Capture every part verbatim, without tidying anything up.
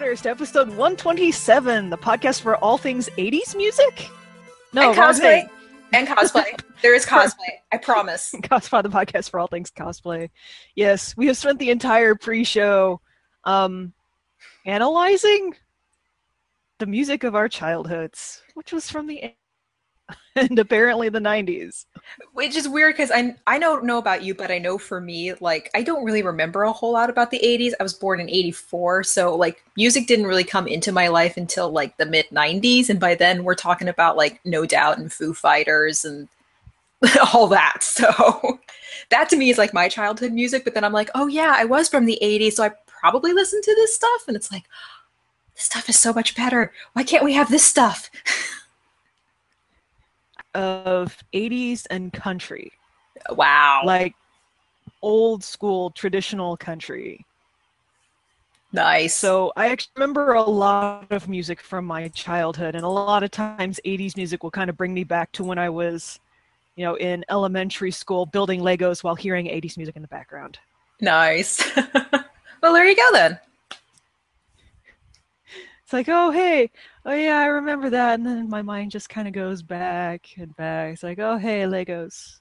First, episode one twenty-seven, the podcast for all things eighties music? No, and cosplay. And cosplay. There is cosplay. I promise. Cosplay, the podcast for all things cosplay. Yes, we have spent the entire pre-show um, analyzing the music of our childhoods, which was from the and apparently the nineties. Which is weird because I I don't know about you, but I know for me, like, I don't really remember a whole lot about the eighties. I was born in eighty-four, so like music didn't really come into my life until like the mid nineties, and by then we're talking about like No Doubt and Foo Fighters and all that. So that to me is like my childhood music, but then I'm like, oh yeah, I was from the eighties, so I probably listened to this stuff, and it's like, this stuff is so much better. Why can't we have this stuff? Of eighties and country. Wow. Like old school traditional country. Nice. So I actually remember a lot of music from my childhood, and a lot of times eighties music will kind of bring me back to when I was, you know, in elementary school building Legos while hearing eighties music in the background. Nice. Well, there you go then. It's like, oh, hey, oh yeah, I remember that. And then my mind just kind of goes back and back. It's like, oh, hey, Legos.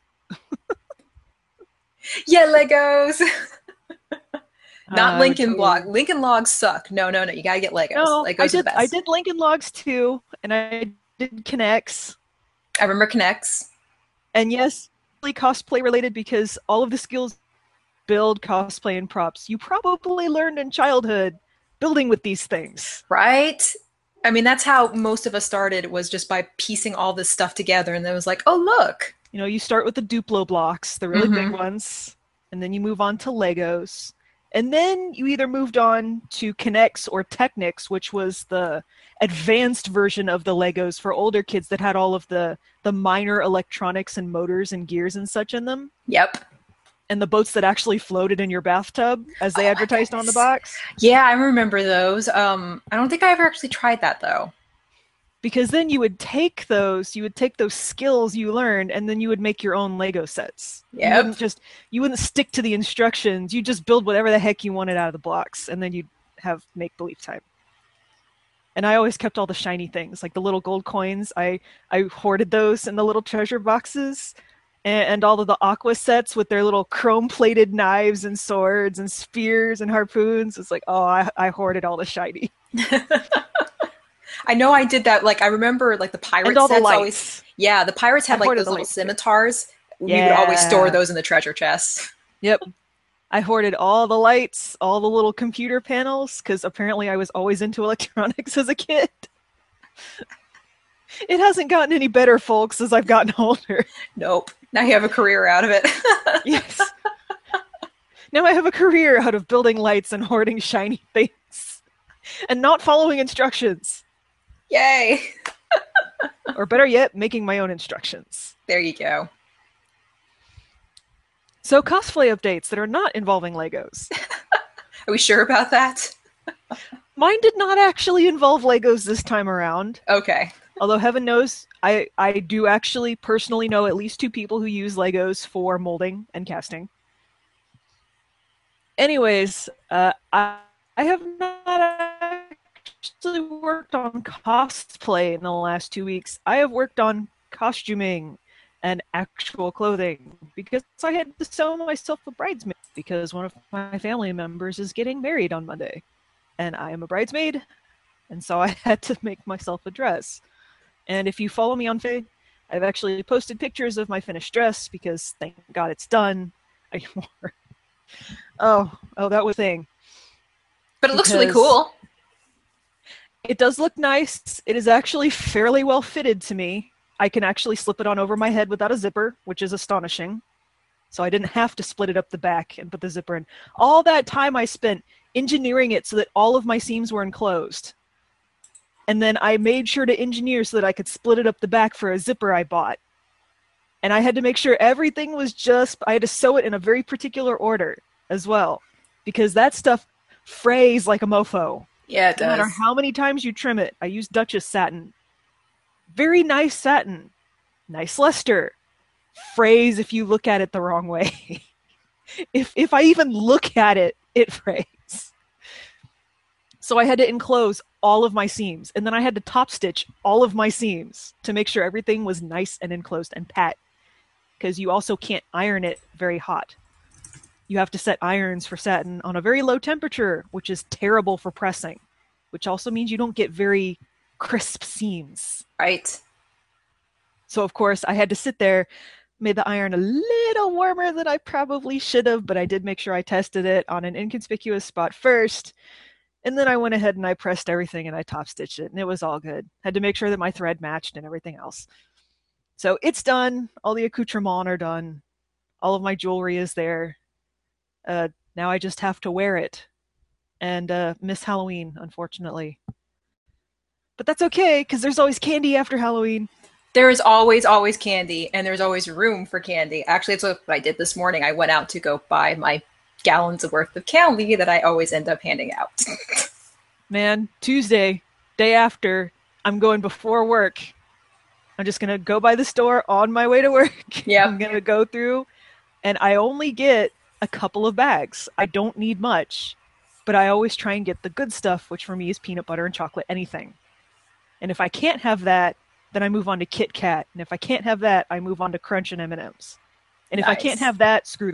Yeah, Legos. Not Uh, Lincoln totally. Log. Lincoln Logs suck. No, no, no. You gotta get Legos. No, Legos I are the did, best. I did Lincoln Logs too, and I did Connects. I remember Connects. And yes, really cosplay related because all of the skills build cosplay and props you probably learned in childhood building with these things. Right? I mean, that's how most of us started, was just by piecing all this stuff together, and then it was like, oh, look. You know, you start with the Duplo blocks, the really Mhm. big ones, and then you move on to Legos. And then you either moved on to Connects or Technics, which was the advanced version of the Legos for older kids that had all of the, the minor electronics and motors and gears and such in them. Yep. And the boats that actually floated in your bathtub, as they Oh my advertised on the goodness. box. Yeah, I remember those. Um, I don't think I ever actually tried that, though. Because then you would take those, you would take those skills you learned, and then you would make your own Lego sets. You Yep. wouldn't just, you wouldn't stick to the instructions. You just build whatever the heck you wanted out of the blocks, and then you'd have make-believe time. And I always kept all the shiny things, like the little gold coins. I, I hoarded those in the little treasure boxes, and, and all of the Aqua sets with their little chrome-plated knives and swords and spears and harpoons. It's like, oh, I, I hoarded all the shiny. I know I did that. Like, I remember, like, the pirate And all the sets lights. always. Yeah, the pirates had I like hoarded those the little lights, too. scimitars. We would always store Yeah. those in the treasure chest. Yep. I hoarded all the lights, all the little computer panels, because apparently I was always into electronics as a kid. It hasn't gotten any better, folks, as I've gotten older. Nope. Now you have a career out of it. Yes. Now I have a career out of building lights and hoarding shiny things. And not following instructions. Yay. Or better yet, making my own instructions. There you go. So cosplay updates that are not involving Legos. Are we sure about that? Mine did not actually involve Legos this time around. Okay. Although heaven knows, I, I do actually personally know at least two people who use Legos for molding and casting. Anyways, uh, I, I have not actually worked on cosplay in the last two weeks. I have worked on costuming and actual clothing because I had to sew myself a bridesmaid because one of my family members is getting married on Monday. And I am a bridesmaid, and so I had to make myself a dress. And if you follow me on Facebook, I've actually posted pictures of my finished dress because thank God it's done. I wore. Oh, oh, that was a thing. But it looks really Because- cool. It does look nice. It is actually fairly well fitted to me. I can actually slip it on over my head without a zipper, which is astonishing. So I didn't have to split it up the back and put the zipper in. All that time I spent engineering it so that all of my seams were enclosed. And then I made sure to engineer so that I could split it up the back for a zipper I bought. And I had to make sure everything was just, I had to sew it in a very particular order as well. Because that stuff frays like a mofo. Yeah, it No matter does. how many times you trim it. I use Duchess satin. Very nice satin. Nice luster. Frays if you look at it the wrong way. if if I even look at it, it frays. So I had to enclose all of my seams, and then I had to top stitch all of my seams to make sure everything was nice and enclosed and pat, because you also can't iron it very hot. You have to set irons for satin on a very low temperature, which is terrible for pressing, which also means you don't get very crisp seams. Right. So, of course, I had to sit there, made the iron a little warmer than I probably should have, but I did make sure I tested it on an inconspicuous spot first. And then I went ahead and I pressed everything and I top stitched it, and it was all good. Had to make sure that my thread matched and everything else. So it's done. All the accoutrements are done. All of my jewelry is there. Uh, now I just have to wear it and uh, miss Halloween, unfortunately. But that's okay, because there's always candy after Halloween. There is always, always candy, and there's always room for candy. Actually, it's what I did this morning. I went out to go buy my gallons of worth of candy that I always end up handing out. Man, Tuesday, day after, I'm going before work. I'm just going to go by the store on my way to work. Yeah. I'm going to go through, and I only get a couple of bags. I don't need much, but I always try and get the good stuff, which for me is peanut butter and chocolate, anything. And if I can't have that, then I move on to Kit Kat. And if I can't have that, I move on to Crunch and M and M's. And if nice. I can't have that, screw the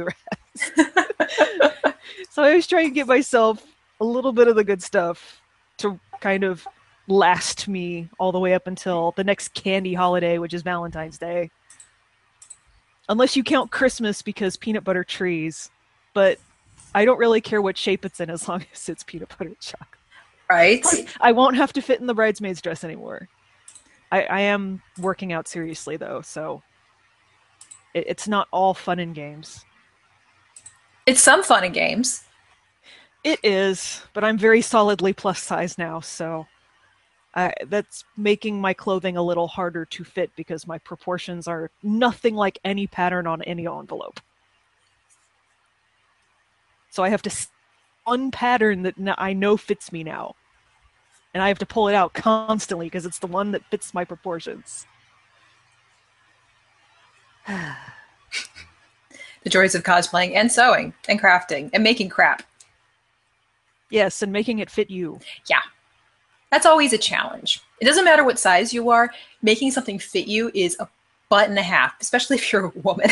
rest. So I always try and get myself a little bit of the good stuff to kind of last me all the way up until the next candy holiday, which is Valentine's Day. Unless you count Christmas, because peanut butter trees. But I don't really care what shape it's in as long as it's peanut butter and chocolate. Right. I won't have to fit in the bridesmaid's dress anymore. I, I am working out seriously, though, so it, it's not all fun and games. It's some fun and games. It is, but I'm very solidly plus size now, so I, that's making my clothing a little harder to fit because my proportions are nothing like any pattern on any envelope. So I have to one pattern that I know fits me now. And I have to pull it out constantly because it's the one that fits my proportions. The joys of cosplaying and sewing and crafting and making crap. Yes, and making it fit you. Yeah. That's always a challenge. It doesn't matter what size you are. Making something fit you is a butt and a half, especially if you're a woman.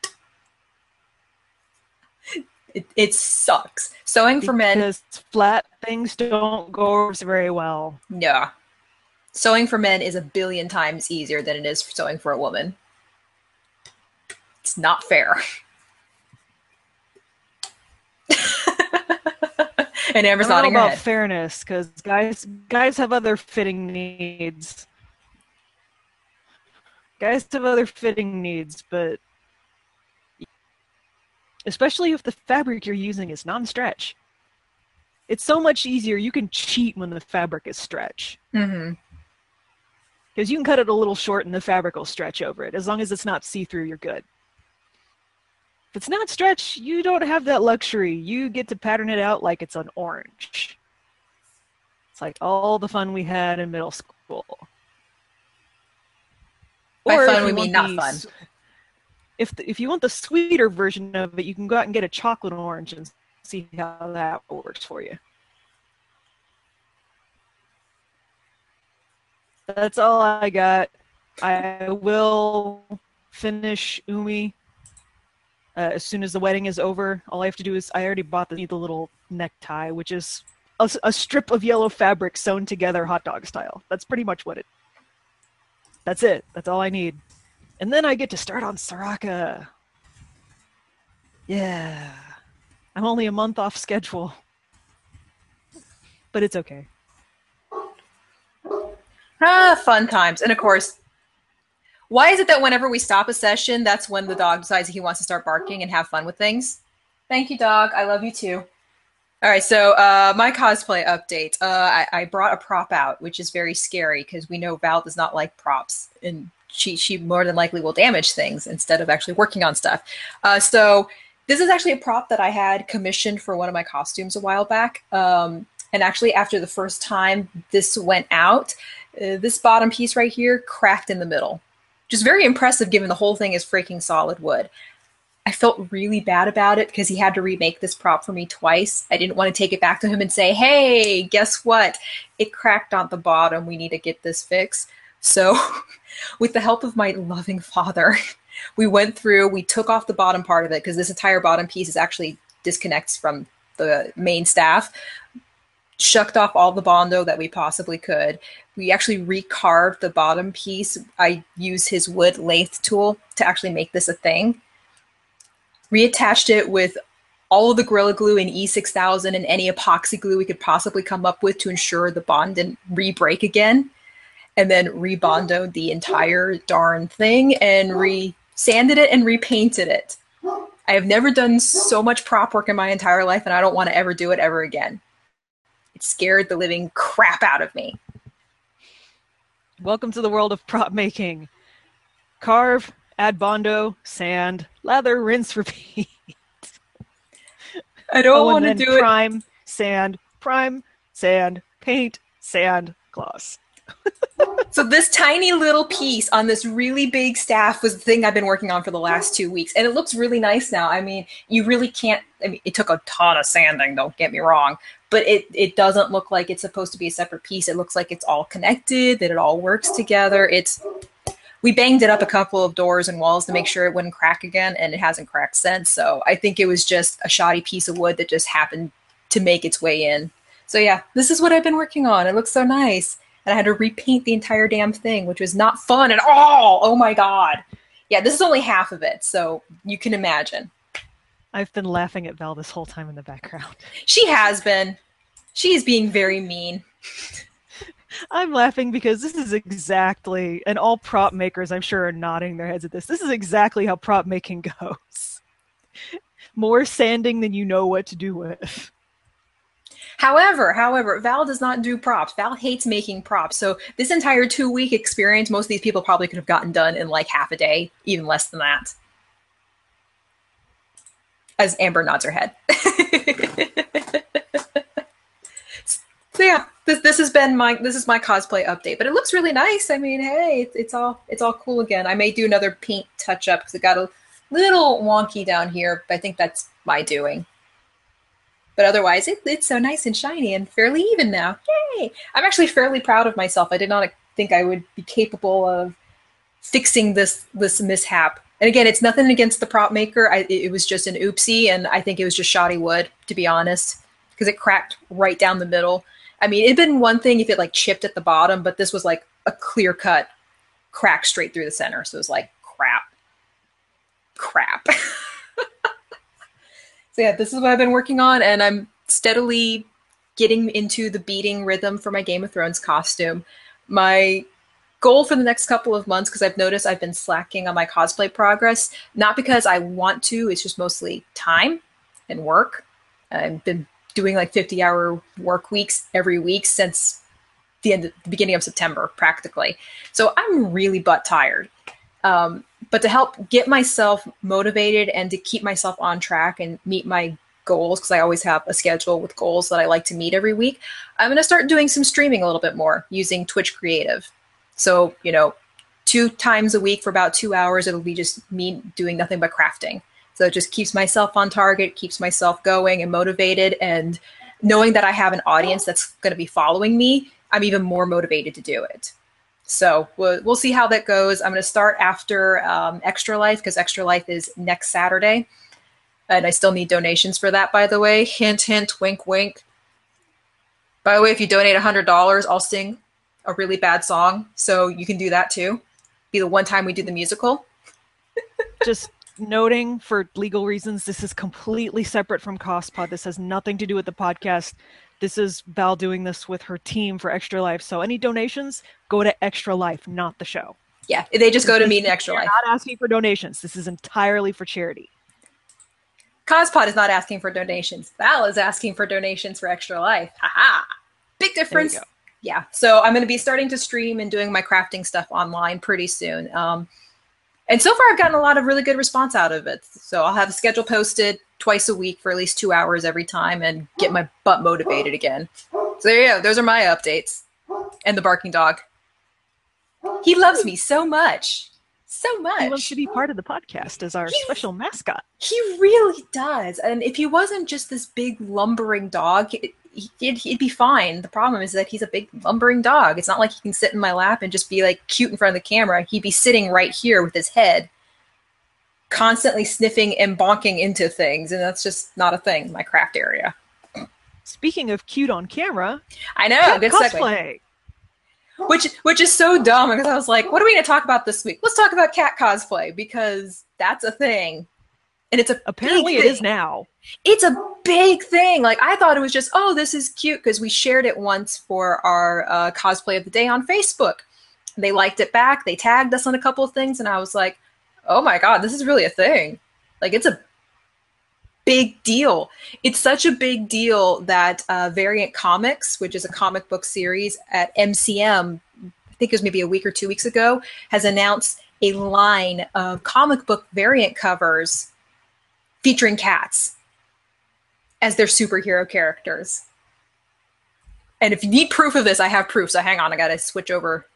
It, it sucks. Sewing for men. Because flat things don't go very well. Yeah. Sewing for men is a billion times easier than it is for sewing for a woman. It's not fair. And Amber's nodding her head. I don't know about fairness, because guys, guys have other fitting needs. Guys have other fitting needs, but especially if the fabric you're using is non-stretch. It's so much easier. You can cheat when the fabric is stretch. Mm-hmm. Because you can cut it a little short and the fabric will stretch over it. As long as it's not see-through, you're good. If it's not stretch, you don't have that luxury. You get to pattern it out like it's an orange. It's like all the fun we had in middle school. By or fun, we mean not fun. If the, if you want the sweeter version of it, you can go out and get a chocolate orange and see how that works for you. That's all I got. I will finish Umi uh, as soon as the wedding is over. All I have to do is, I already bought the, the little necktie, which is a, a strip of yellow fabric sewn together hot dog style. That's pretty much what it. That's it. That's all I need. And then I get to start on Soraka. Yeah. I'm only a month off schedule. But it's okay. Ah, fun times. And of course, why is it that whenever we stop a session, that's when the dog decides he wants to start barking and have fun with things? Thank you, dog. I love you too. All right, so uh, my cosplay update. Uh, I, I brought a prop out, which is very scary because we know Val does not like props. And she she more than likely will damage things instead of actually working on stuff. Uh, so this is actually a prop that I had commissioned for one of my costumes a while back. Um, and actually, after the first time this went out, uh, this bottom piece right here cracked in the middle. Which is very impressive given the whole thing is freaking solid wood. I felt really bad about it because he had to remake this prop for me twice. I didn't want to take it back to him and say, hey, guess what? It cracked on the bottom. We need to get this fixed. So with the help of my loving father, we went through, we took off the bottom part of it because this entire bottom piece is actually disconnects from the main staff, shucked off all the Bondo that we possibly could. We actually recarved the bottom piece. I used his wood lathe tool to actually make this a thing. Reattached it with all of the Gorilla Glue and E six thousand and any epoxy glue we could possibly come up with to ensure the bond didn't re-break again. And then rebondoed the entire darn thing and re-sanded it and repainted it. I have never done so much prop work in my entire life, and I don't want to ever do it ever again. It scared the living crap out of me. Welcome to the world of prop making. Carve, add Bondo, sand, lather, rinse, repeat. I don't oh, want to do it. Prime, sand, prime, sand, paint, sand, gloss. So this tiny little piece on this really big staff was the thing I've been working on for the last two weeks. And it looks really nice now. I mean, you really can't, I mean, it took a ton of sanding, don't get me wrong, but it, it doesn't look like it's supposed to be a separate piece. It looks like it's all connected, that it all works together. It's, we banged it up a couple of doors and walls to make sure it wouldn't crack again, and it hasn't cracked since. So I think it was just a shoddy piece of wood that just happened to make its way in. So yeah, this is what I've been working on. It looks so nice. And I had to repaint the entire damn thing, which was not fun at all. Oh my God. Yeah, this is only half of it, so you can imagine. I've been laughing at Val this whole time in the background. She has been. She is being very mean. I'm laughing because this is exactly, and all prop makers I'm sure are nodding their heads at this, this is exactly how prop making goes. More sanding than you know what to do with. However, however, Val does not do props. Val hates making props. So this entire two-week experience, most of these people probably could have gotten done in like half a day, even less than that. As Amber nods her head. So yeah, this this has been my this is my cosplay update, but it looks really nice. I mean, hey, it's, it's all it's all cool again. I may do another paint touch up because it got a little wonky down here, but I think that's my doing. But otherwise, it, it's so nice and shiny and fairly even now. Yay! I'm actually fairly proud of myself. I did not think I would be capable of fixing this this mishap. And again, it's nothing against the prop maker. I, it was just an oopsie, and I think it was just shoddy wood, to be honest, because it cracked right down the middle. I mean, it'd been one thing if it like chipped at the bottom, but this was like a clear cut crack straight through the center. So it was like, crap. Crap. So yeah, this is what I've been working on, and I'm steadily getting into the beating rhythm for my Game of Thrones costume. My goal for the next couple of months, because I've noticed I've been slacking on my cosplay progress, not because I want to, it's just mostly time and work. I've been doing like fifty hour work weeks every week since the end, the beginning of September, practically. So I'm really butt tired. Um, but to help get myself motivated and to keep myself on track and meet my goals, because I always have a schedule with goals that I like to meet every week, I'm going to start doing some streaming a little bit more using Twitch Creative. So, you know, two times a week for about two hours, it'll be just me doing nothing but crafting. So it just keeps myself on target, keeps myself going and motivated, and knowing that I have an audience that's going to be following me, I'm even more motivated to do it. So we'll, we'll see how that goes. I'm going to start after um, Extra Life, because Extra Life is next Saturday. And I still need donations for that, by the way. Hint, hint, wink, wink. By the way, if you donate one hundred dollars, I'll sing a really bad song. So you can do that too. Be the one time we do the musical. Just noting, for legal reasons, this is completely separate from CostPod. This has nothing to do with the podcast. This is Val doing this with her team for Extra Life. So any donations, go to Extra Life, not the show. Yeah, they just go to me in Extra Life. We're not asking for donations. This is entirely for charity. CosPod is not asking for donations. Val is asking for donations for Extra Life. Haha. Big difference. Yeah. So I'm going to be starting to stream and doing my crafting stuff online pretty soon. Um, and so far, I've gotten a lot of really good response out of it. So I'll have a schedule posted twice a week for at least two hours every time and get my butt motivated again. So there you go. Those are my updates. And the barking dog. He loves me so much. So He wants much. to be part of the podcast as our He special mascot. he really does. And if he wasn't just this big lumbering dog, it, he'd, he'd be fine. The problem is that he's a big lumbering dog. It's not like he can sit in my lap and just be like cute in front of the camera. He'd be sitting right here with his head constantly sniffing and bonking into things, and that's just not a thing in my craft area. Speaking of cute on camera, I know, cat good cosplay. segue. Which which is so dumb because I was like, what are we going to talk about this week? Let's talk about cat cosplay because that's a thing. And it's a Apparently big it thing. is now. It's a big thing. Like, I thought it was just, oh, this is cute because we shared it once for our uh, cosplay of the day on Facebook. They liked it back. They tagged us on a couple of things, and I was like, oh my God, this is really a thing. Like, it's a big deal. It's such a big deal that uh, Variant Comics, which is a comic book series at M C M, I think it was maybe a week or two weeks ago, has announced a line of comic book variant covers featuring cats as their superhero characters. And if you need proof of this, I have proof. So hang on, I gotta switch over.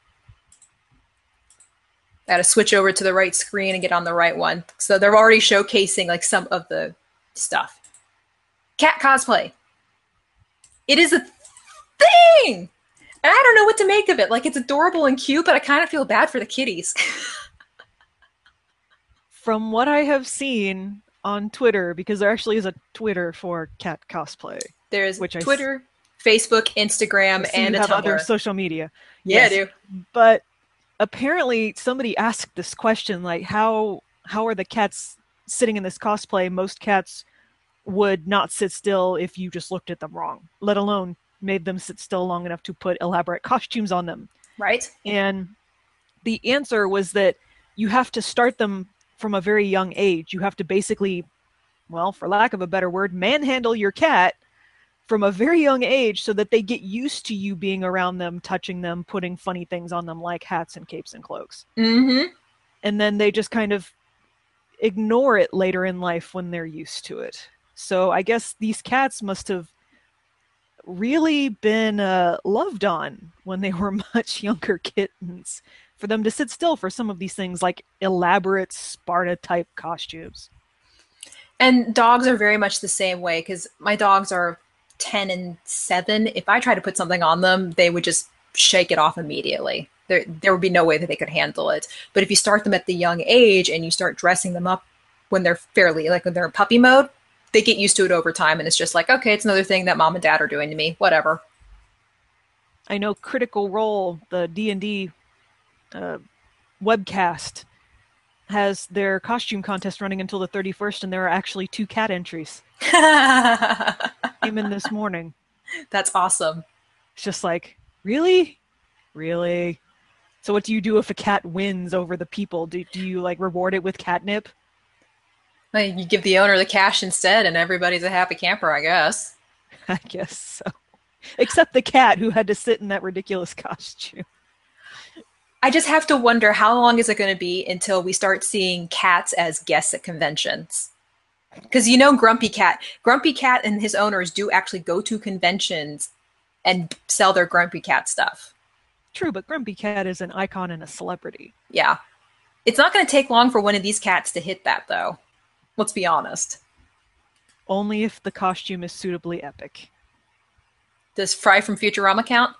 I gotta switch over to the right screen and get on the right one. So they're already showcasing like some of the stuff. Cat cosplay. It is a thing! And I don't know what to make of it. Like, it's adorable and cute, but I kind of feel bad for the kitties. From what I have seen on Twitter, because there actually is a Twitter for cat cosplay. There's which Twitter, I, Facebook, Instagram, so and you a have Tumblr. Other social media. Yeah, yes. I do. But apparently somebody asked this question, like, how how are the cats sitting in this cosplay? Most cats would not sit still if you just looked at them wrong, let alone made them sit still long enough to put elaborate costumes on them. Right. And the answer was that you have to start them from a very young age. You have to basically, well, for lack of a better word, manhandle your cat from a very young age so that they get used to you being around them, touching them, putting funny things on them like hats and capes and cloaks. Mm-hmm. And then they just kind of ignore it later in life when they're used to it. So I guess these cats must have really been uh, loved on when they were much younger kittens, for them to sit still for some of these things like elaborate Sparta-type costumes. And dogs are very much the same way, because my dogs are ten and seven. If I try to put something on them, they would just shake it off immediately. There, there would be no way that they could handle it. But if you start them at the young age and you start dressing them up when they're fairly, like when they're in puppy mode, they get used to it over time, and it's just like, okay, it's another thing that mom and dad are doing to me. Whatever. I know Critical Role, the D and D uh, webcast, has their costume contest running until the thirty-first, and there are actually two cat entries. Came in this morning. That's awesome. It's just like, really? Really? So what do you do if a cat wins over the people? Do, do you like reward it with catnip? Like, you give the owner the cash instead, and everybody's a happy camper, I guess. I guess so. Except the cat who had to sit in that ridiculous costume. I just have to wonder, how long is it going to be until we start seeing cats as guests at conventions? Because you know Grumpy Cat. Grumpy Cat and his owners do actually go to conventions and sell their Grumpy Cat stuff. True, but Grumpy Cat is an icon and a celebrity. Yeah. It's not going to take long for one of these cats to hit that, though. Let's be honest. Only if the costume is suitably epic. Does Fry from Futurama count?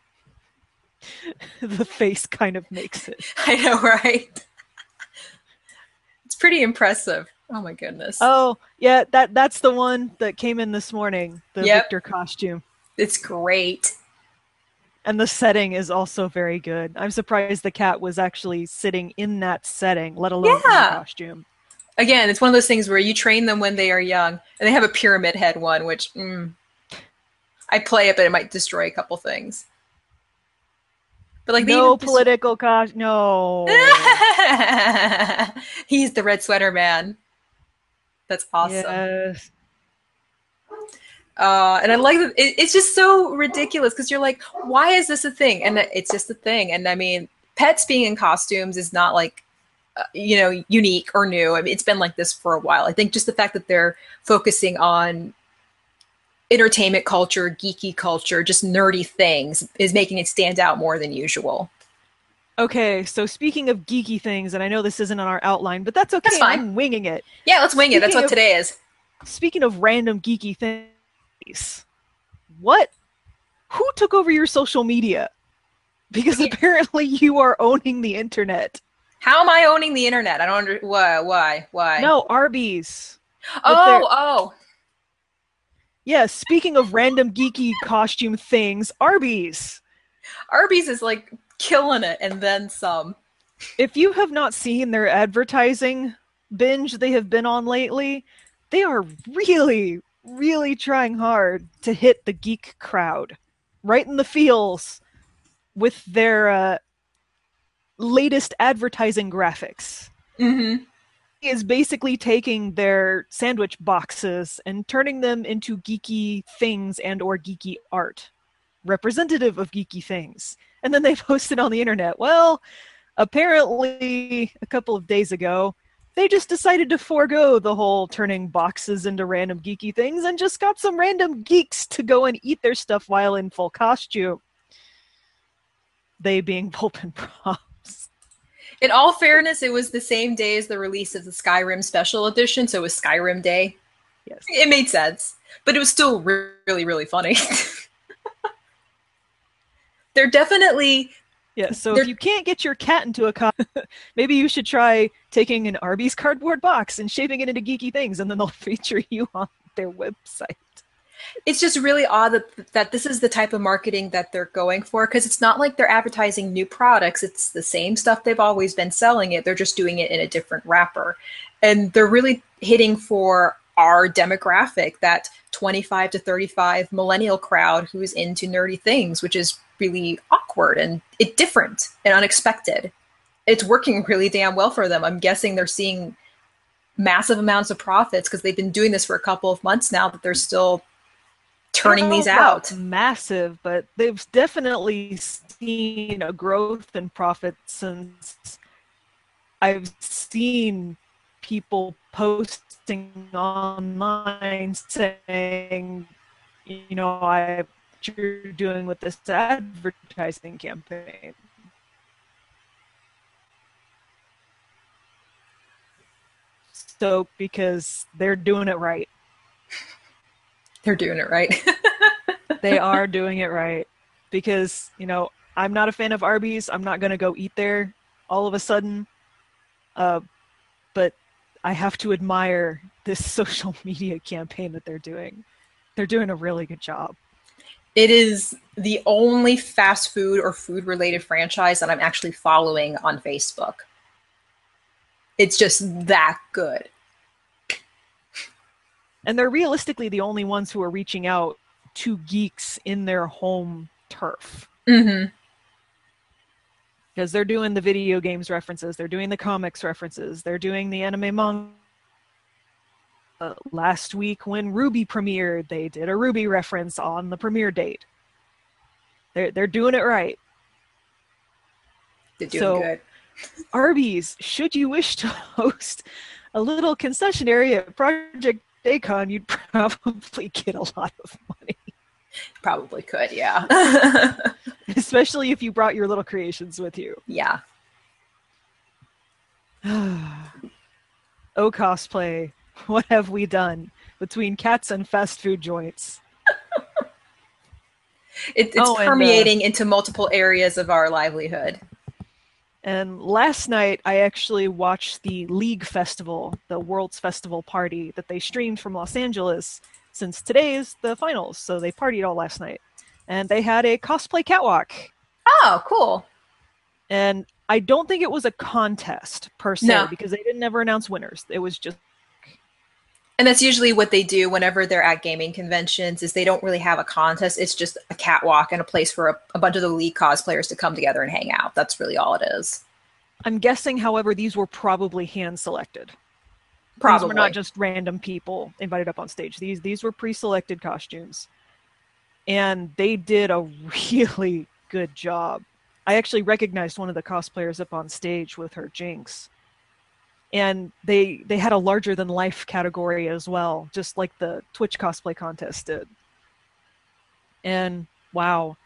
The face kind of makes it. I know, right? It's pretty impressive. Oh my goodness. Oh, yeah, that that's the one that came in this morning, the Yep. Victor costume. It's great. And the setting is also very good. I'm surprised the cat was actually sitting in that setting, let alone Yeah. in the costume. Again, it's one of those things where you train them when they are young, and they have a pyramid head one, which mm, I play it, but it might destroy a couple things. But like, they No even political costume. No. He's the red sweater man. That's awesome. Yes. Uh, and I like that. It, it's just so ridiculous because you're like, why is this a thing? And it's just a thing. And I mean, pets being in costumes is not like, uh, you know, unique or new. I mean, it's been like this for a while. I think just the fact that they're focusing on entertainment culture, geeky culture, just nerdy things is making it stand out more than usual. Okay, so speaking of geeky things, and I know this isn't on our outline, but that's That's okay. fine. I'm winging it. Yeah, let's wing it. That's Speaking what of today is. speaking of random geeky things, what who took over your social media? Because Yeah. apparently you are owning the internet. How am I owning the internet? I don't under why why why. No, Arby's with Oh their oh. yeah. Speaking of random geeky costume things, Arby's. Arby's is like killing it and then some. If you have not seen their advertising binge they have been on lately, they are really, really trying hard to hit the geek crowd right in the feels with their uh, latest advertising graphics. Mm-hmm. He is basically taking their sandwich boxes and turning them into geeky things and or geeky art, representative of geeky things. And then they posted on the internet, well, apparently a couple of days ago, they just decided to forego the whole turning boxes into random geeky things and just got some random geeks to go and eat their stuff while in full costume. They being Pulp and Props. In all fairness, it was the same day as the release of the Skyrim special edition, so it was Skyrim Day. Yes. It made sense, but it was still really, really funny. They're definitely Yeah, so they're if you can't get your cat into a costume, maybe you should try taking an Arby's cardboard box and shaping it into geeky things, and then they'll feature you on their website. it's just really odd that that this is the type of marketing that they're going for because it's not like they're advertising new products. It's the same stuff they've always been selling it. They're just doing it in a different wrapper. And they're really hitting for our demographic, that twenty-five to thirty-five millennial crowd who's into nerdy things, which is really awkward and it different and unexpected. It's working really damn well for them. I'm guessing they're seeing massive amounts of profits because they've been doing this for a couple of months now, that they're still turning these out. Massive, but they've definitely seen a growth in profit since I've seen people posting online saying, you know, I what you're doing with this advertising campaign. So because they're doing it right. They're doing it right. They are doing it right. Because, you know, I'm not a fan of Arby's. I'm not going to go eat there all of a sudden. Uh, but I have to admire this social media campaign that they're doing. They're doing a really good job. It is the only fast food or food related franchise that I'm actually following on Facebook. It's just that good. And they're realistically the only ones who are reaching out to geeks in their home turf. Mm-hmm. Because they're doing the video games references, they're doing the comics references, they're doing the anime manga. Uh, last week when RWBY premiered, they did a RWBY reference on the premiere date. They're they're doing it right. They're doing so, good. Arby's, should you wish to host a little concession area at Project Dacon, you'd probably get a lot of money. Probably could, yeah. Especially if you brought your little creations with you. Yeah. Oh, cosplay. What have we done between cats and fast food joints? It, it's oh, permeating and, uh, into multiple areas of our livelihood. And last night, I actually watched the League Festival, the World's Festival party that they streamed from Los Angeles, since today is the finals, so they partied all last night. And they had a cosplay catwalk. Oh, cool. And I don't think it was a contest, per se, no. because they didn't ever announce winners. It was just... And that's usually what they do whenever they're at gaming conventions, is they don't really have a contest. It's just a catwalk and a place for a, a bunch of the League cosplayers to come together and hang out. That's really all it is. I'm guessing, however, these were probably hand-selected. Probably. These were not just random people invited up on stage. These these were pre-selected costumes. And they did a really good job. I actually recognized one of the cosplayers up on stage with her Jinx. And they they had a larger than life category as well, just like the Twitch cosplay contest did. And wow,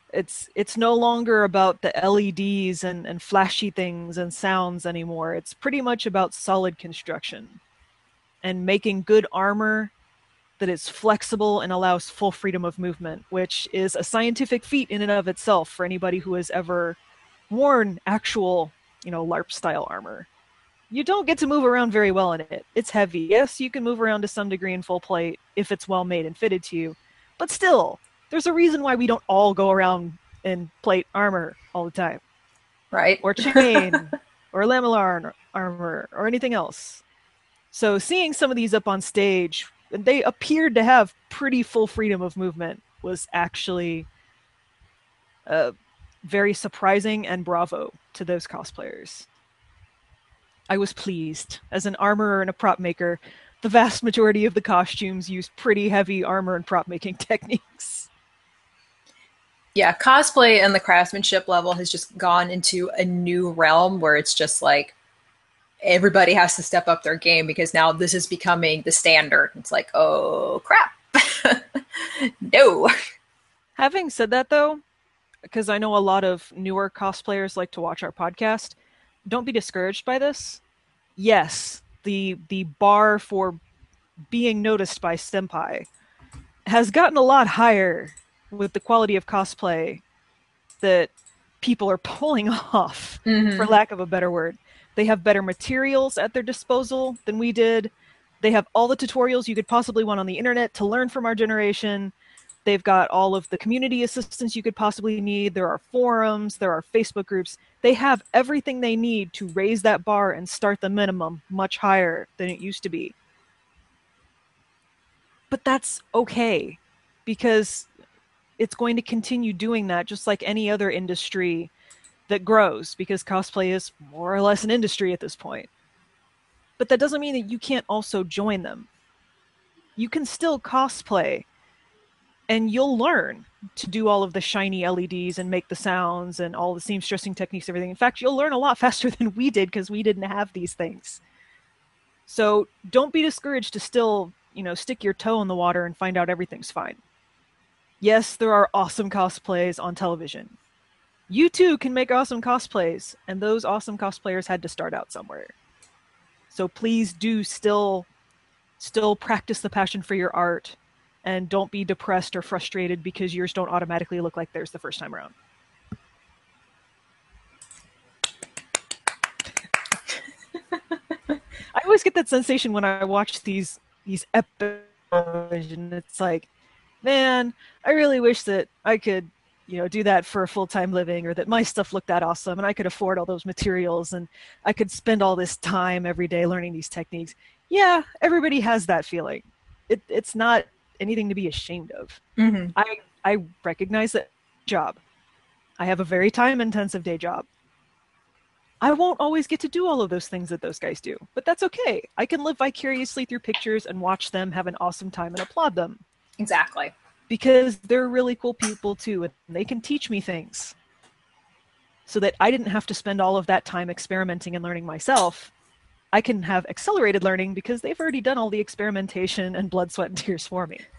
It's it's no longer about the L E Ds and, and flashy things and sounds anymore. It's pretty much about solid construction and making good armor that is flexible and allows full freedom of movement, which is a scientific feat in and of itself for anybody who has ever worn actual, you know, LARP style armor. You don't get to move around very well in it. It's heavy. Yes, you can move around to some degree in full plate if it's well made and fitted to you, but still, there's a reason why we don't all go around in plate armor all the time, Right. or chain, or lamellar armor, or anything else. So seeing some of these up on stage, they appeared to have pretty full freedom of movement, was actually uh, very surprising and bravo to those cosplayers. I was pleased. As an armorer and a prop maker, the vast majority of the costumes use pretty heavy armor and prop making techniques. Yeah, cosplay and the craftsmanship level has just gone into a new realm where it's just like everybody has to step up their game because now this is becoming the standard. It's like, oh crap. No. Having said that, though, because I know a lot of newer cosplayers like to watch our podcast, don't be discouraged by this. Yes, the the bar for being noticed by senpai has gotten a lot higher with the quality of cosplay that people are pulling off, mm-hmm. for lack of a better word. They have better materials at their disposal than we did. They have all the tutorials you could possibly want on the internet to learn from our generation. They've got all of the community assistance you could possibly need. There are forums, there are Facebook groups. They have everything they need to raise that bar and start the minimum much higher than it used to be. But that's okay, because it's going to continue doing that just like any other industry that grows, because cosplay is more or less an industry at this point. But that doesn't mean that you can't also join them. You can still cosplay, and you'll learn to do all of the shiny L E Ds and make the sounds and all the seamstressing techniques, everything. In fact, you'll learn a lot faster than we did because we didn't have these things. So don't be discouraged to still, you know, stick your toe in the water and find out everything's fine. Yes, there are awesome cosplays on television. You too can make awesome cosplays, and those awesome cosplayers had to start out somewhere. So please do still, still practice the passion for your art, and don't be depressed or frustrated because yours don't automatically look like theirs the first time around. I always get that sensation when I watch these these epic television. It's like, man, I really wish that I could, you know, do that for a full-time living, or that my stuff looked that awesome and I could afford all those materials and I could spend all this time every day learning these techniques. Yeah, everybody has that feeling. It, it's not anything to be ashamed of. Mm-hmm. I I recognize that job. I have a very time-intensive day job. I won't always get to do all of those things that those guys do, but that's okay. I can live vicariously through pictures and watch them have an awesome time and applaud them. Exactly. Because they're really cool people too, and they can teach me things so that I didn't have to spend all of that time experimenting and learning myself. I can have accelerated learning because they've already done all the experimentation and blood, sweat, and tears for me.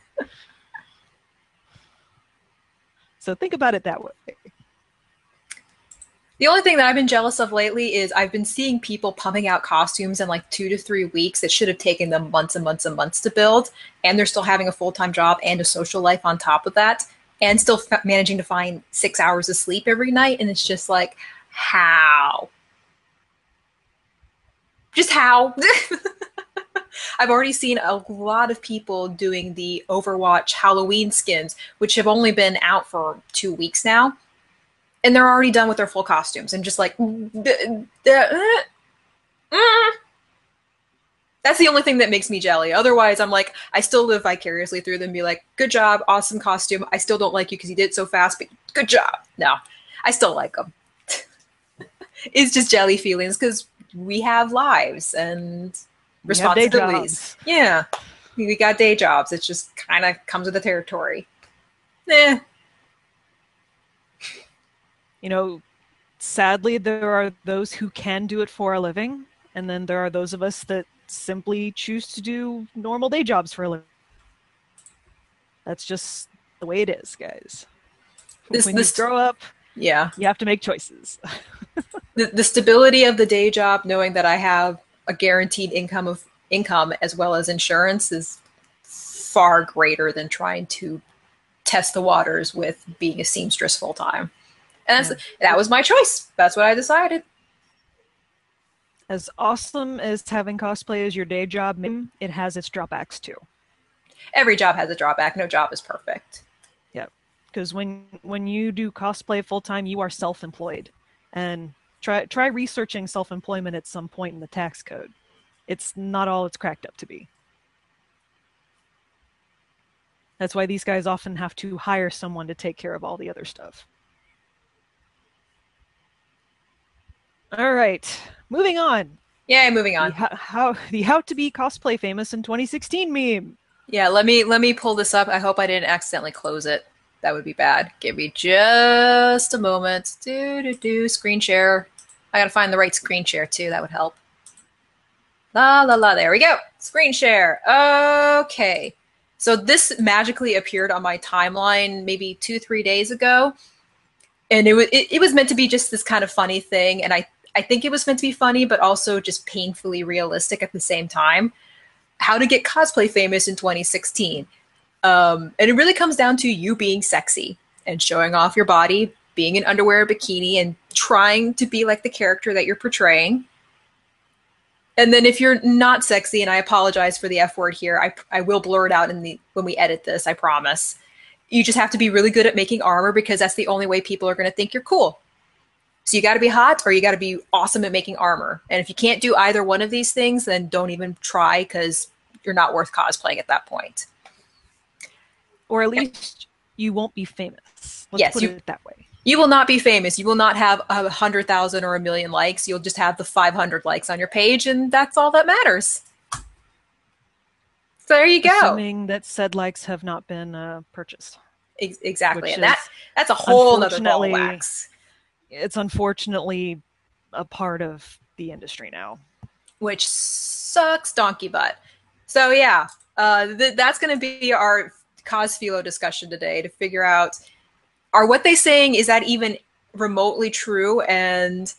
So think about it that way. The only thing that I've been jealous of lately is I've been seeing people pumping out costumes in like two to three weeks that should have taken them months and months and months to build, and they're still having a full-time job and a social life on top of that, and still f- managing to find six hours of sleep every night, and it's just like, how? Just how? I've already seen a lot of people doing the Overwatch Halloween skins, which have only been out for two weeks now. And they're already done with their full costumes. And just like, that's the only thing that makes me jelly. Otherwise, I'm like, I still live vicariously through them and be like, good job, awesome costume. I still don't like you because you did it so fast, but good job. No, I still like them. It's just jelly feelings because we have lives and responsibilities. Yeah, we got day jobs. It just kind of comes with the territory. Eh. You know, sadly, there are those who can do it for a living, and then there are those of us that simply choose to do normal day jobs for a living. That's just the way it is, guys. This When you this grow up, yeah. you have to make choices. The, the stability of the day job, knowing that I have a guaranteed income of income as well as insurance, is far greater than trying to test the waters with being a seamstress full time. And Yeah. that's, that was my choice. That's what I decided. As awesome as having cosplay as your day job, it has its drawbacks too. Every job has a drawback. No job is perfect. Yeah, because when when you do cosplay full time, you are self employed, and try try researching self employment at some point in the tax code. It's not all it's cracked up to be. That's why these guys often have to hire someone to take care of all the other stuff. All right, moving on. Yeah, moving The on. how, how the how to be cosplay famous in twenty sixteen meme. Yeah, let me let me pull this up. I hope I didn't accidentally close it. That would be bad. Give me just a moment. Do do do screen share. I gotta find the right screen share too. That would help. La la la. There we go. Screen share. Okay. So this magically appeared on my timeline maybe two three days ago, and it was it, it was meant to be just this kind of funny thing, and I I think it was meant to be funny, but also just painfully realistic at the same time. How to get cosplay famous in twenty sixteen. Um, and it really comes down to you being sexy and showing off your body, being in underwear, bikini, and trying to be like the character that you're portraying. And then if you're not sexy, and I apologize for the F word here, I, I will blur it out in the when we edit this, I promise. You just have to be really good at making armor because that's the only way people are going to think you're cool. So you got to be hot or you got to be awesome at making armor. And if you can't do either one of these things, then don't even try because you're not worth cosplaying at that point. Or at least you won't be famous. Let's yes, put you, it that way. You will not be famous. You will not have a hundred thousand or a million likes. You'll just have the five hundred likes on your page, and that's all that matters. So there you go. Assuming that said likes have not been uh, purchased. Ex- exactly, and that that's a whole other ball of wax. It's unfortunately a part of the industry now, which sucks donkey butt. So yeah, uh, th- that's going to be our Cosphilo discussion today to figure out, are what they saying, is that even remotely true? And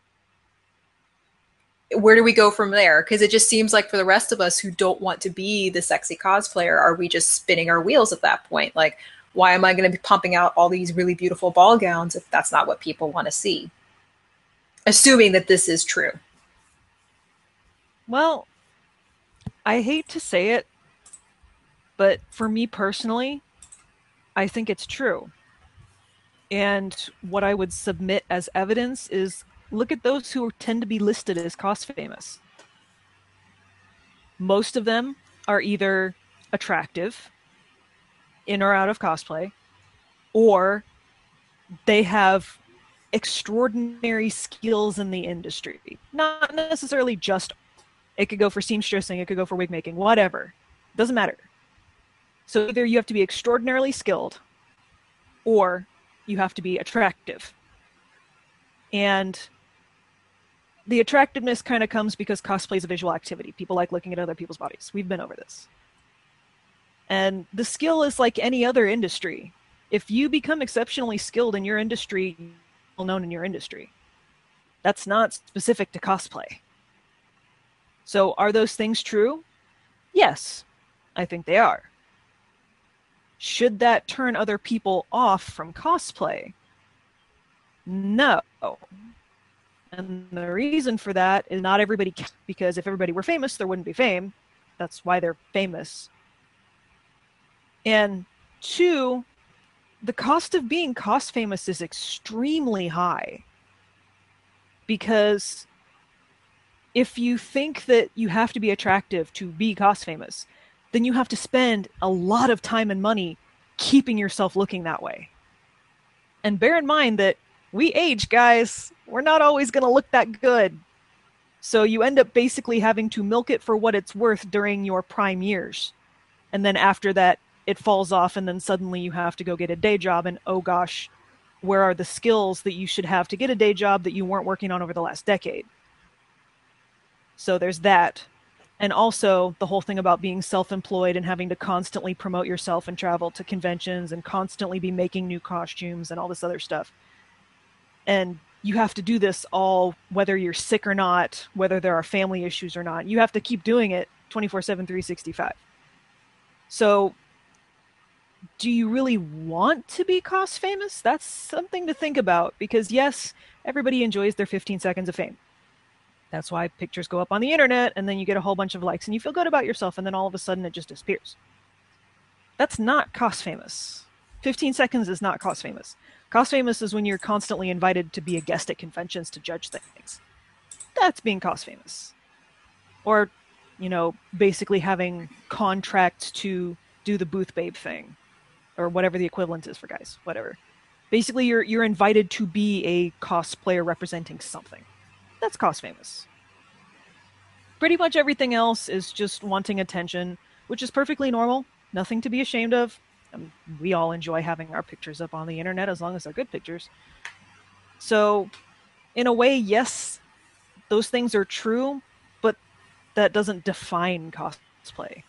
where do we go from there? Because it just seems like for the rest of us who don't want to be the sexy cosplayer, are we just spinning our wheels at that point? Like, why am I going to be pumping out all these really beautiful ball gowns if that's not what people want to see? Assuming that this is true. Well, I hate to say it, but for me personally, I think it's true. And what I would submit as evidence is, look at those who tend to be listed as cos famous. Most of them are either attractive, in or out of cosplay, or they have extraordinary skills in the industry. Not necessarily just, it could go for seamstressing, it could go for wig making, whatever. Doesn't matter. So either you have to be extraordinarily skilled, or you have to be attractive. And the attractiveness kind of comes because cosplay is a visual activity. People like looking at other people's bodies. We've been over this. And the skill is like any other industry. If you become exceptionally skilled in your industry, you're well known in your industry. That's not specific to cosplay. So are those things true? Yes, I think they are. Should that turn other people off from cosplay? No. And the reason for that is not everybody can, because if everybody were famous, there wouldn't be fame. That's why they're famous. And two, the cost of being cos famous is extremely high. Because if you think that you have to be attractive to be cos famous, then you have to spend a lot of time and money keeping yourself looking that way. And bear in mind that we age, guys. We're not always going to look that good. So you end up basically having to milk it for what it's worth during your prime years. And then after that, it falls off, and then suddenly you have to go get a day job, and oh gosh, where are the skills that you should have to get a day job that you weren't working on over the last decade? So there's that. And also the whole thing about being self-employed and having to constantly promote yourself and travel to conventions and constantly be making new costumes and all this other stuff. And you have to do this all, whether you're sick or not, whether there are family issues or not. You have to keep doing it twenty-four seven, three sixty-five. So do you really want to be cost famous? That's something to think about, because yes, everybody enjoys their fifteen seconds of fame. That's why pictures go up on the internet and then you get a whole bunch of likes and you feel good about yourself, and then all of a sudden it just disappears. That's not cost famous. fifteen seconds is not cost famous. Cost famous is when you're constantly invited to be a guest at conventions to judge things. That's being cost famous. Or, you know, basically having contracts to do the booth babe thing, or whatever the equivalent is for guys, whatever. Basically, you're you're invited to be a cosplayer representing something. That's cost famous. Pretty much everything else is just wanting attention, which is perfectly normal. Nothing to be ashamed of. Um, we all enjoy having our pictures up on the internet as long as they're good pictures. So, in a way, yes, those things are true, but that doesn't define cosplay.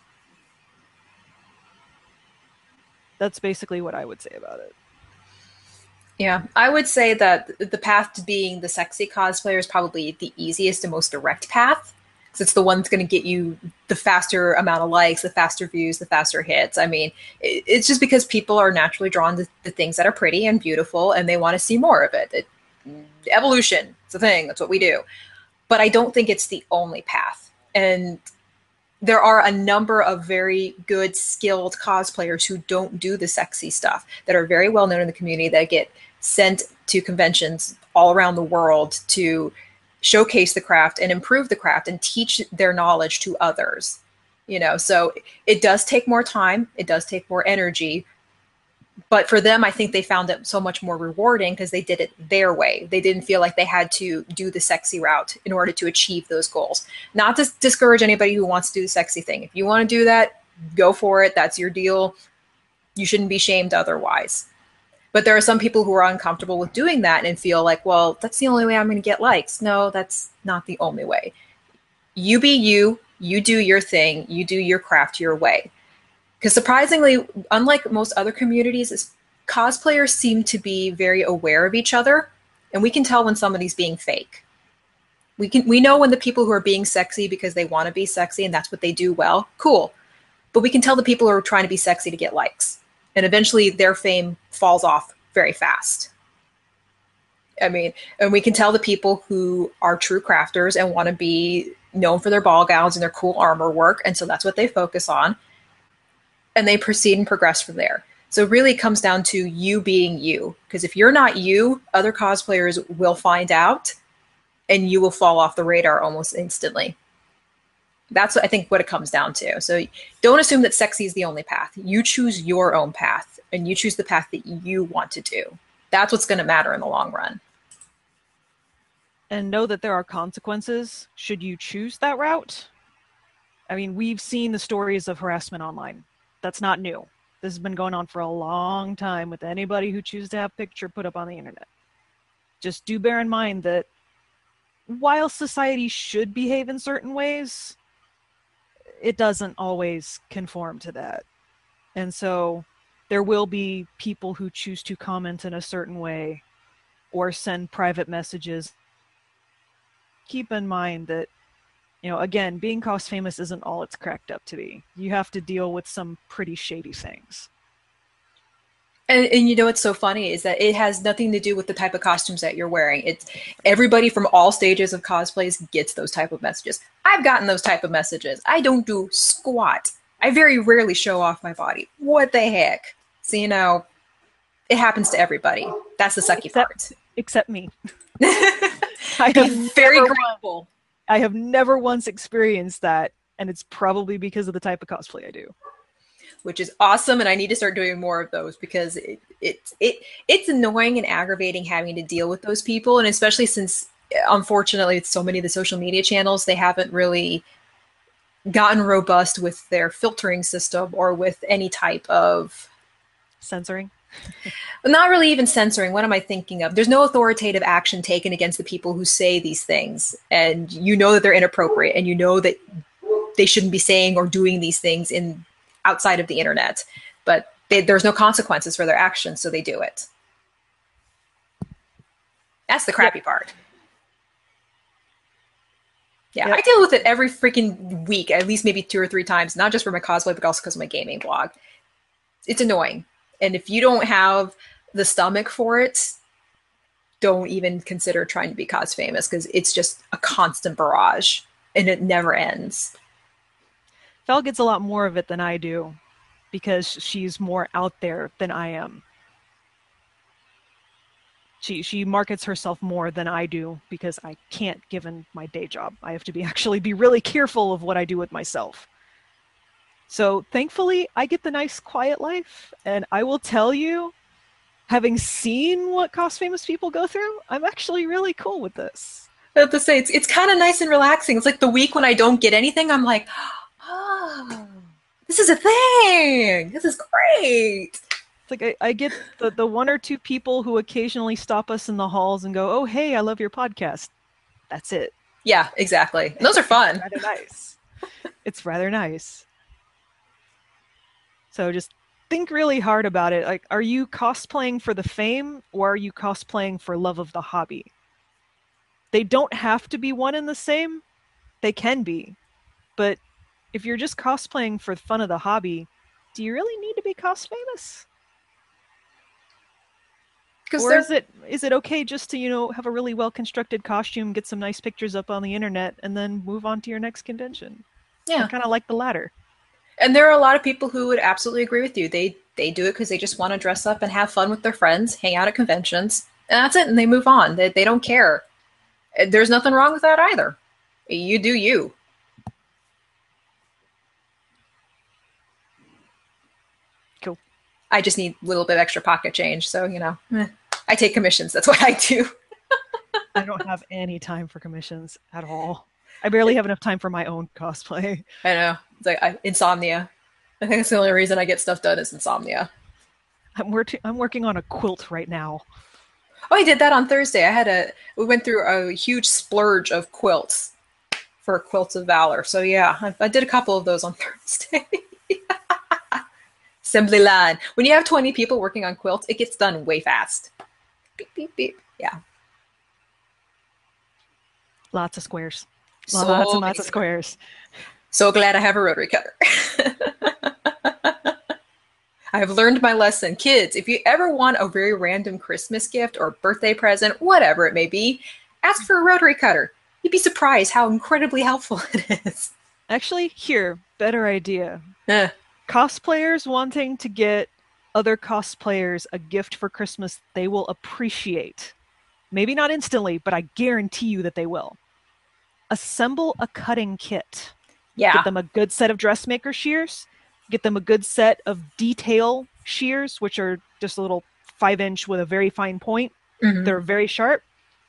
That's basically what I would say about it. Yeah, I would say that the path to being the sexy cosplayer is probably the easiest and most direct path, because it's the one that's going to get you the faster amount of likes, the faster views, the faster hits. I mean, it's just because people are naturally drawn to the things that are pretty and beautiful, and they want to see more of it. it. Evolution, it's a thing. That's what we do. But I don't think it's the only path. And there are a number of very good, skilled cosplayers who don't do the sexy stuff, that are very well known in the community, that get sent to conventions all around the world to showcase the craft and improve the craft and teach their knowledge to others. You know, so it does take more time. It does take more energy. But for them, I think they found it so much more rewarding because they did it their way. They didn't feel like they had to do the sexy route in order to achieve those goals. Not to discourage anybody who wants to do the sexy thing. If you want to do that, go for it. That's your deal. You shouldn't be shamed otherwise. But there are some people who are uncomfortable with doing that and feel like, well, that's the only way I'm going to get likes. No, that's not the only way. You be you. You do your thing. You do your craft your way. Because surprisingly, unlike most other communities, cosplayers seem to be very aware of each other, and we can tell when somebody's being fake. We can we know when the people who are being sexy because they want to be sexy and that's what they do well, cool. But we can tell the people who are trying to be sexy to get likes, and eventually their fame falls off very fast. I mean, and we can tell the people who are true crafters and want to be known for their ball gowns and their cool armor work, and so that's what they focus on. And they proceed and progress from there. So it really comes down to you being you. Because if you're not you, other cosplayers will find out and you will fall off the radar almost instantly. That's, I think, what it comes down to. So don't assume that sexy is the only path. You choose your own path, and you choose the path that you want to do. That's what's going to matter in the long run. And know that there are consequences should you choose that route. I mean, we've seen the stories of harassment online. That's not new. This has been going on for a long time with anybody who chooses to have a picture put up on the internet. Just do bear in mind that while society should behave in certain ways, it doesn't always conform to that. And so there will be people who choose to comment in a certain way or send private messages. Keep in mind that, you know, again, being cost famous isn't all it's cracked up to be. You have to deal with some pretty shady things. And, and you know what's so funny is that it has nothing to do with the type of costumes that you're wearing. It's everybody from all stages of cosplays gets those type of messages. I've gotten those type of messages. I don't do squat. I very rarely show off my body. What the heck? So, you know, it happens to everybody. That's the sucky except, part. Except me. I am very grateful. One, I have never once experienced that, and it's probably because of the type of cosplay I do. Which is awesome, and I need to start doing more of those because it, it, it it's annoying and aggravating having to deal with those people, and especially since, unfortunately, so many of the social media channels, they haven't really gotten robust with their filtering system or with any type of censoring. Not really even censoring. What am I thinking of? There's no authoritative action taken against the people who say these things, and you know that they're inappropriate, and you know that they shouldn't be saying or doing these things in outside of the internet, but they, there's no consequences for their actions, so they do it. That's the crappy yep. part. Yeah, yep. I deal with it every freaking week, at least maybe two or three times, not just for my cosplay, but also because of my gaming blog. It's annoying. And if you don't have the stomach for it, don't even consider trying to be cos famous, because it's just a constant barrage and it never ends. Fel gets a lot more of it than I do because she's more out there than I am. She she markets herself more than I do because I can't, given my day job. I have to be actually be really careful of what I do with myself. So thankfully, I get the nice quiet life, and I will tell you, having seen what cos famous people go through, I'm actually really cool with this. I have to say, it's it's kind of nice and relaxing. It's like the week when I don't get anything, I'm like, oh, this is a thing. This is great. It's like I, I get the, the one or two people who occasionally stop us in the halls and go, oh, hey, I love your podcast. That's it. Yeah, exactly. And those are fun. It's rather nice. It's rather nice. So just think really hard about it. Like, are you cosplaying for the fame, or are you cosplaying for love of the hobby? They don't have to be one and the same. They can be. But if you're just cosplaying for the fun of the hobby, do you really need to be cos famous? Or is it is it okay just to, you know, have a really well-constructed costume, get some nice pictures up on the internet, and then move on to your next convention? Yeah. I kind of like the latter. And there are a lot of people who would absolutely agree with you. They they do it because they just want to dress up and have fun with their friends, hang out at conventions, and that's it, and they move on. They, they don't care. There's nothing wrong with that either. You do you. Cool. I just need a little bit extra pocket change, so, you know, eh. I take commissions. That's what I do. I don't have any time for commissions at all. I barely have enough time for my own cosplay. I know. It's like I, insomnia. I think that's the only reason I get stuff done is insomnia. I'm, wor- I'm working on a quilt right now. Oh, I did that on Thursday. I had a, we went through a huge splurge of quilts for Quilts of Valor. So yeah, I, I did a couple of those on Thursday. Assembly line. When you have twenty people working on quilts, it gets done way fast. Beep, beep, beep. Yeah. Lots of squares. So lots and lots of squares. So glad I have a rotary cutter. I've learned my lesson. Kids, if you ever want a very random Christmas gift or birthday present, whatever it may be, ask for a rotary cutter. You'd be surprised how incredibly helpful it is. Actually, here, better idea. Eh. Cosplayers wanting to get other cosplayers a gift for Christmas they will appreciate. Maybe not instantly, but I guarantee you that they will. Assemble a cutting kit. Yeah. Get them a good set of dressmaker shears. Get them a good set of detail shears, which are just a little five inch with a very fine point. Mm-hmm. They're very sharp.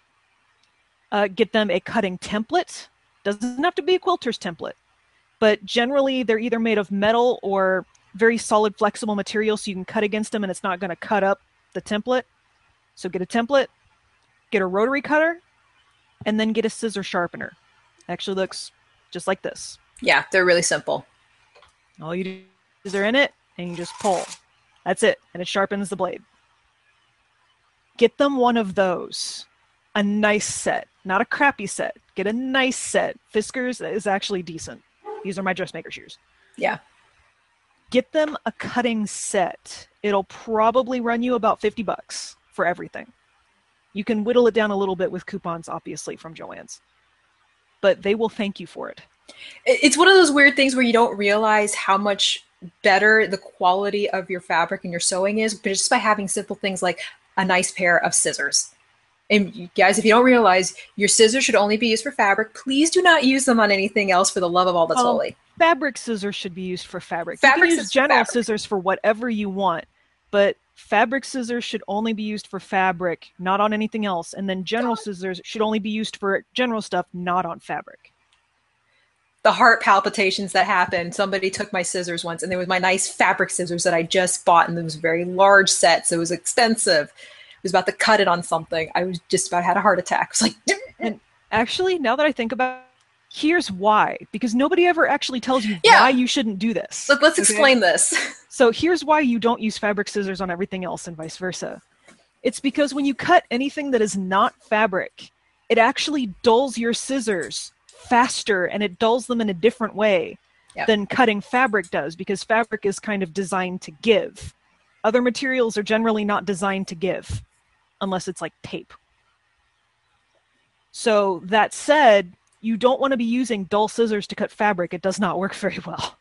Uh, get them a cutting template. Doesn't have to be a quilter's template, but generally they're either made of metal or very solid, flexible material, so you can cut against them and it's not going to cut up the template. So get a template, get a rotary cutter, and then get a scissor sharpener. It actually looks just like this. Yeah, they're really simple. All you do is they're in it, and you just pull. That's it, and it sharpens the blade. Get them one of those. A nice set. Not a crappy set. Get a nice set. Fiskars is actually decent. These are my dressmaker shears. Yeah. Get them a cutting set. It'll probably run you about fifty bucks for everything. You can whittle it down a little bit with coupons, obviously, from Joann's. But they will thank you for it. It's one of those weird things where you don't realize how much better the quality of your fabric and your sewing is, but just by having simple things like a nice pair of scissors. And you guys, if you don't realize, your scissors should only be used for fabric. Please do not use them on anything else, for the love of all that's um, holy. Fabric scissors should be used for fabric. Fabric you can use general fabric. scissors for whatever you want, but fabric scissors should only be used for fabric, not on anything else. And then general scissors should only be used for general stuff, not on fabric. The heart palpitations that happened. Somebody took my scissors once, and there was my nice fabric scissors that I just bought, and it was a very large set, so it was expensive. I was about to cut it on something. I was just about had a heart attack. I was like, and actually, now that I think about Here's why, because nobody ever actually tells you Yeah. why you shouldn't do this. Let, let's explain okay? this. So here's why you don't use fabric scissors on everything else and vice versa. It's because when you cut anything that is not fabric, it actually dulls your scissors faster, and it dulls them in a different way yep. than cutting fabric does, because fabric is kind of designed to give. Other materials are generally not designed to give, unless it's like tape. So that said, you don't want to be using dull scissors to cut fabric. It does not work very well.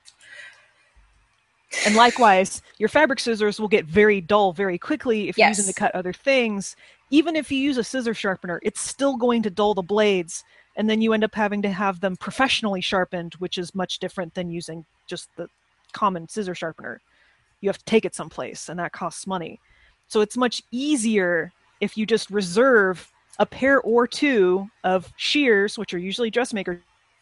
And likewise, your fabric scissors will get very dull very quickly if you're yes. using to cut other things. Even if you use a scissor sharpener, it's still going to dull the blades, and then you end up having to have them professionally sharpened, which is much different than using just the common scissor sharpener. You have to take it someplace, and that costs money. So it's much easier if you just reserve a pair or two of shears, which are usually dressmakers,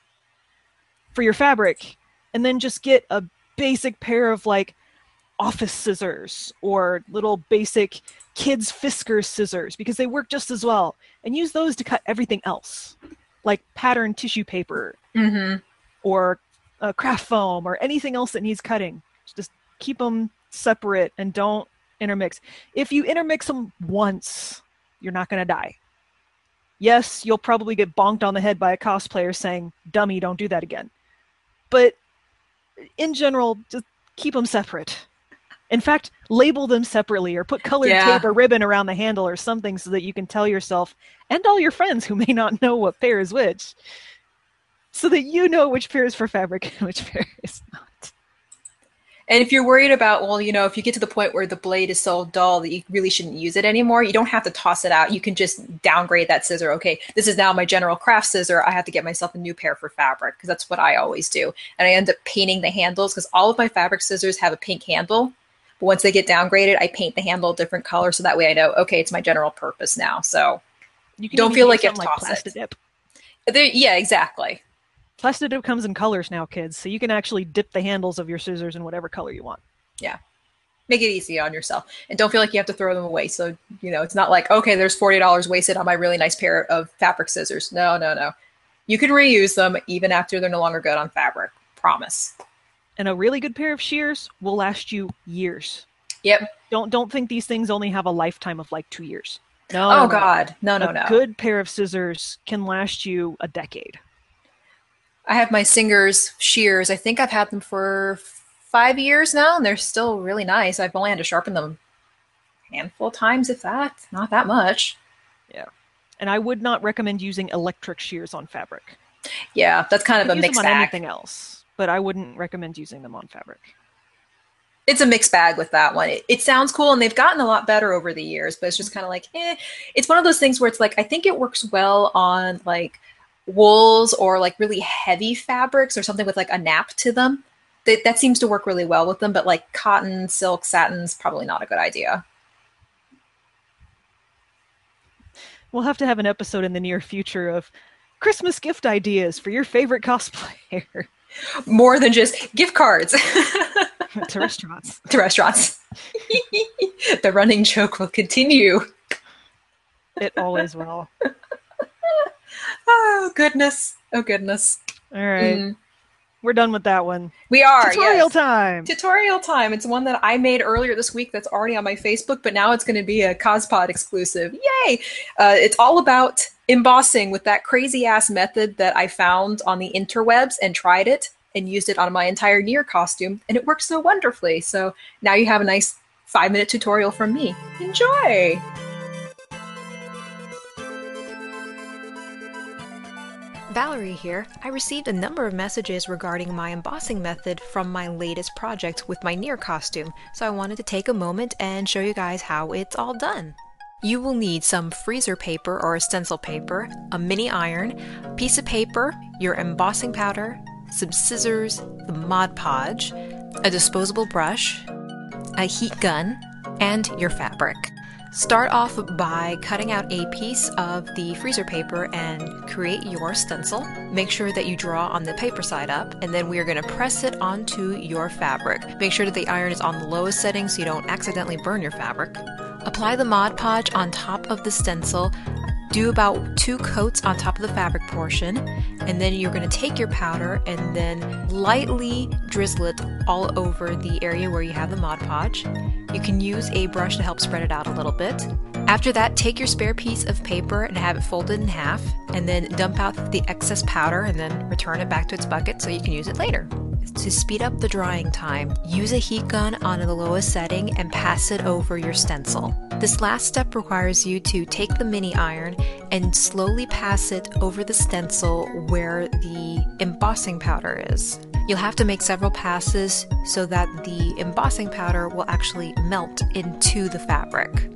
for your fabric, and then just get a basic pair of like office scissors or little basic kids Fisker scissors, because they work just as well, and use those to cut everything else, like pattern tissue paper mm-hmm. or uh, craft foam or anything else that needs cutting. Just keep them separate and don't intermix. If you intermix them once, you're not going to die. Yes, you'll probably get bonked on the head by a cosplayer saying, dummy, don't do that again. But in general, just keep them separate. In fact, label them separately, or put colored yeah. tape or ribbon around the handle or something so that you can tell yourself and all your friends who may not know what pair is which, so that you know which pair is for fabric and which pair is not. And if you're worried about, well, you know, if you get to the point where the blade is so dull that you really shouldn't use it anymore, you don't have to toss it out. You can just downgrade that scissor. Okay, this is now my general craft scissor. I have to get myself a new pair for fabric, because that's what I always do. And I end up painting the handles, because all of my fabric scissors have a pink handle. But once they get downgraded, I paint the handle a different color, so that way I know, okay, it's my general purpose now. So you can don't feel like you have to like toss Plastidip. it. There, yeah, exactly. Plastidip comes in colors now, kids, so you can actually dip the handles of your scissors in whatever color you want. Yeah. Make it easy on yourself. And don't feel like you have to throw them away. So, you know, it's not like, okay, there's forty dollars wasted on my really nice pair of fabric scissors. No, no, no. You can reuse them even after they're no longer good on fabric. Promise. And a really good pair of shears will last you years. Yep. Don't don't think these things only have a lifetime of like two years. No. Oh, no, God. No, no, a no. A good pair of scissors can last you a decade. I have my Singer's shears. I think I've had them for five years now, and they're still really nice. I've only had to sharpen them a handful of times, if that. Not that much. Yeah. And I would not recommend using electric shears on fabric. Yeah, that's kind of a mixed bag. bag. Anything else, but I wouldn't recommend using them on fabric. It's a mixed bag with that one. It, it sounds cool, and they've gotten a lot better over the years, but it's just kind of like, eh. It's one of those things where it's like, I think it works well on like wools or like really heavy fabrics or something with like a nap to them. That, that seems to work really well with them, but like cotton, silk, satins, probably not a good idea. We'll have to have an episode in the near future of Christmas gift ideas for your favorite cosplayer. More than just gift cards. To restaurants. To restaurants. The running joke will continue. It always will. Oh, goodness. Oh, goodness. All right. Mm. We're done with that one. We are. Tutorial yes. time. Tutorial time. It's one that I made earlier this week that's already on my Facebook, but now it's going to be a CosPod exclusive. Yay! Uh, it's all about embossing with that crazy-ass method that I found on the interwebs and tried it and used it on my entire Nier costume, and it worked so wonderfully. So now you have a nice five-minute tutorial from me. Enjoy! Valerie here. I received a number of messages regarding my embossing method from my latest project with my Nier costume, so I wanted to take a moment and show you guys how it's all done. You will need some freezer paper or stencil paper, a mini iron, a piece of paper, your embossing powder, some scissors, the Mod Podge, a disposable brush, a heat gun, and your fabric. Start off by cutting out a piece of the freezer paper and create your stencil. Make sure that you draw on the paper side up, and then we are going to press it onto your fabric. Make sure that the iron is on the lowest setting so you don't accidentally burn your fabric. Apply the Mod Podge on top of the stencil do about two coats on top of the fabric portion, and then you're going to take your powder and then lightly drizzle it all over the area where you have the Mod Podge. You can use a brush to help spread it out a little bit. After that, take your spare piece of paper and have it folded in half, and then dump out the excess powder and then return it back to its bucket so you can use it later. To speed up the drying time, use a heat gun on the lowest setting and pass it over your stencil. This last step requires you to take the mini iron and slowly pass it over the stencil where the embossing powder is. You'll have to make several passes so that the embossing powder will actually melt into the fabric.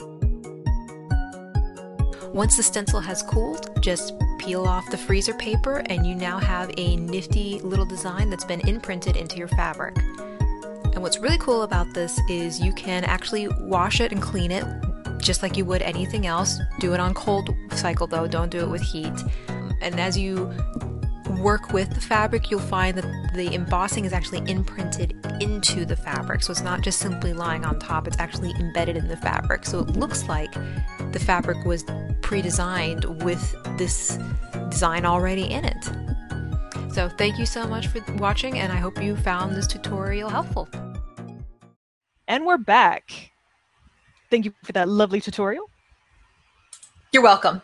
Once the stencil has cooled, just peel off the freezer paper and you now have a nifty little design that's been imprinted into your fabric. And what's really cool about this is you can actually wash it and clean it just like you would anything else. Do it on cold cycle though, don't do it with heat. And as you work with the fabric, you'll find that the embossing is actually imprinted into the fabric. So it's not just simply lying on top, it's actually embedded in the fabric. So it looks like the fabric was pre-designed with this design already in it. So thank you so much for watching, and I hope you found this tutorial helpful. And we're back. Thank you for that lovely tutorial. You're welcome.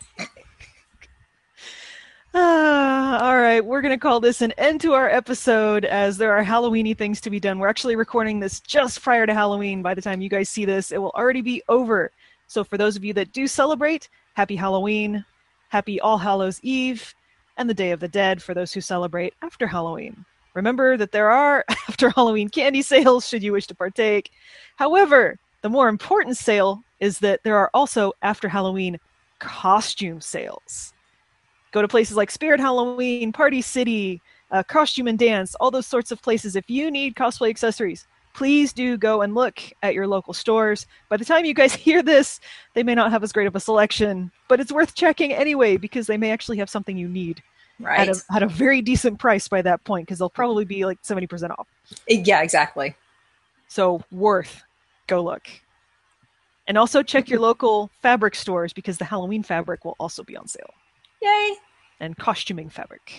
Uh, all right, we're going to call this an end to our episode as there are Halloween-y things to be done. We're actually recording this just prior to Halloween. By the time you guys see this, it will already be over. So for those of you that do celebrate, happy Halloween, happy All Hallows Eve, and the Day of the Dead for those who celebrate after Halloween. Remember that there are after Halloween candy sales should you wish to partake. However, the more important sale is that there are also after Halloween costume sales. Go to places like Spirit Halloween, Party City, uh, Costume and Dance, all those sorts of places. If you need cosplay accessories, please do go and look at your local stores. By the time you guys hear this, they may not have as great of a selection, but it's worth checking anyway because they may actually have something you need Right. at a, at a very decent price by that point because they'll probably be like seventy percent off. Yeah, exactly. So worth, go look. And also check your local fabric stores because the Halloween fabric will also be on sale. Yay. And costuming fabric.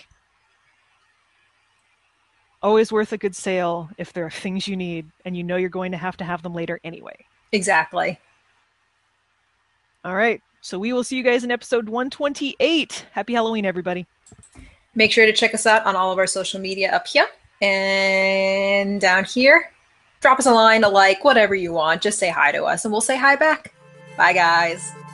Always worth a good sale if there are things you need and you know you're going to have to have them later anyway. Exactly. All right. So we will see you guys in episode one twenty-eight. Happy Halloween, everybody. Make sure to check us out on all of our social media up here and down here. Drop us a line, a like, whatever you want. Just say hi to us and we'll say hi back. Bye, guys.